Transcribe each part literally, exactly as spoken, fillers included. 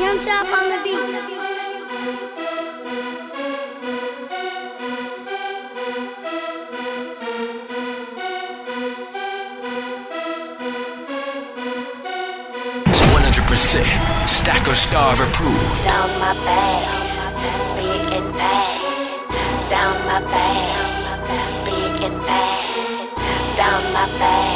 Lamb Chop on the beat. one hundred percent Stack or Starve approved. Down my bag, big and bad. Down my bag, big and bad. Down my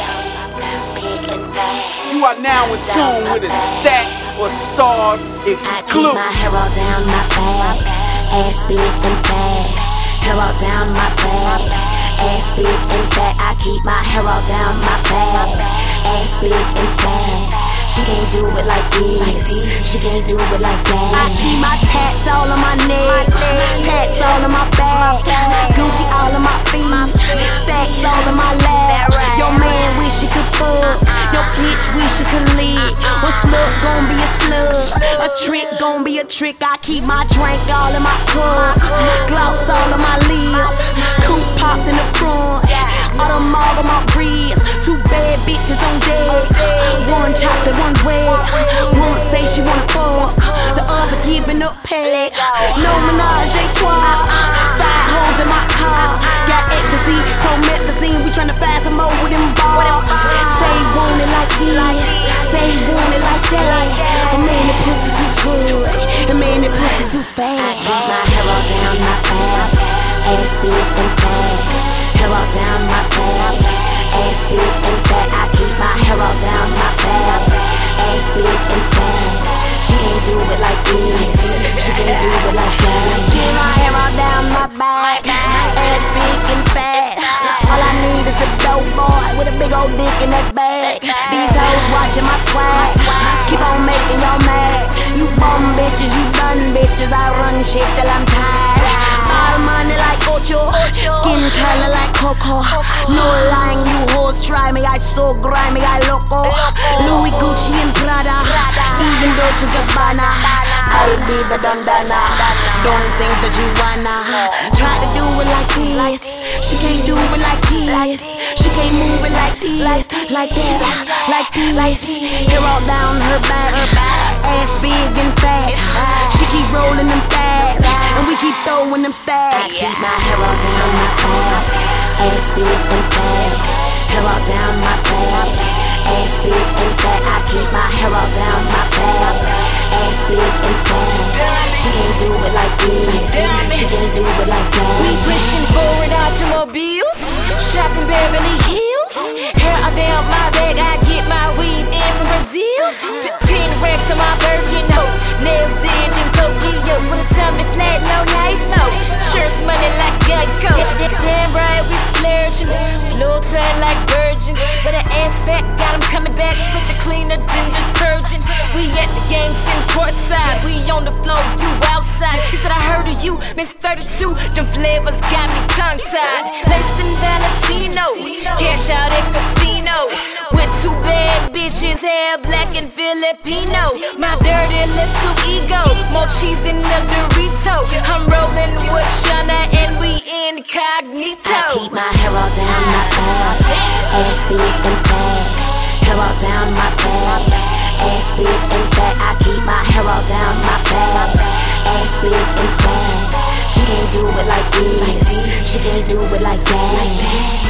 bag, big and bad. You are now in tune with a Stack or Starve exclusive. I keep my hair all down my back, ass big and bad. Hair all down my back, ass big and bad. I keep my hair all down my back, ass big and bad. She can't do it like this, she can't do it like that. I keep my tats all on my neck, tats all on my back, Gucci all on my feet, stacks all on my lap. Your man wish he could fuck, your bitch wish she could lead. One slug gon' be a slug, a trick gon' be a trick. I keep my drink all in my cup, gloss all on my lips, coupe popped in the front, Audemars on my wrist. Two bad bitches on deck, one chocolate, one red. One say she wanna fuck, the other giving up pay. No menage a trois, five hoes in my car. Got ecstasy, promethazine, we tryna find some more with them bars. Say you want it like this, say you want it like that. But man, the pussy too good, the man, the pussy too fast. I keep my hair all down my back, ass big and bad. Hair all down my back, ass big and bad. I keep my hair all down my back, ass big and bad. She can't do it like this, she can't do it like that. Keep my hair all down my back, ass big and fat. All I need is a dope boy with a big old dick in that bag. These hoes watching my swag, keep on making y'all mad. You bum bitches, you done bitches, I run shit till I'm tired. All money like Ocho, skin color like Coco. No lying, you hoes try me, I so grimy, I loco. Louis, Gucci and Prada, even Dolce Gabbana. I'll be the dandana, don't think that you wanna. Try to do it like this, she can't do it like this. She can't move it like this, like that, like this. Hair all down her back, ass big and fat. She keep rolling them fast, and we keep throwing them stacks. I keep my hair all down my back, ass big and fat. Hair all down my back, ass big and fat. I keep my hair all down my back, ass big and fat. She can't do it like this, she can't do it like that. We pushing forward automobiles, shopping Beverly Hills. Hair all down my back, I get my weed in from Brazil. To ten racks on my Birkin, no nails did in Tokyo. When the tummy flat, no life, no shirts money like Geico. Damn right, we splurging, flow tight like virgins. But the ass fat got 'em coming back, pussy cleaner than detergent. We at the game, sitting courtside, we on the floor, you outside. He said I heard of you, Miss thirty-two, them flavors got me tongue-tied. Laced in Valentino, cash out at casino. With two bad bitches, hair black and Filipino. My dirty little ego, more cheese than a Dorito. I'm rolling with Shana and we incognito. I keep my hair all down my back, ass big and fat. Hair all down my back, ass big and fat. I keep my hair all down my back, ass big and fat. She can't do it like this, she can't do it like that.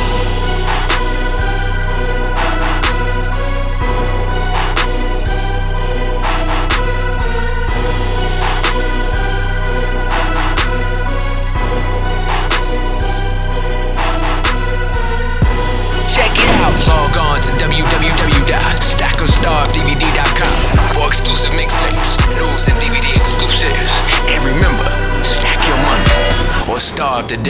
Check it out. Log on to w w w dot stack or starve d v d dot com for exclusive mixtapes, news, and D V D exclusives. And remember, stack your money or starve to death.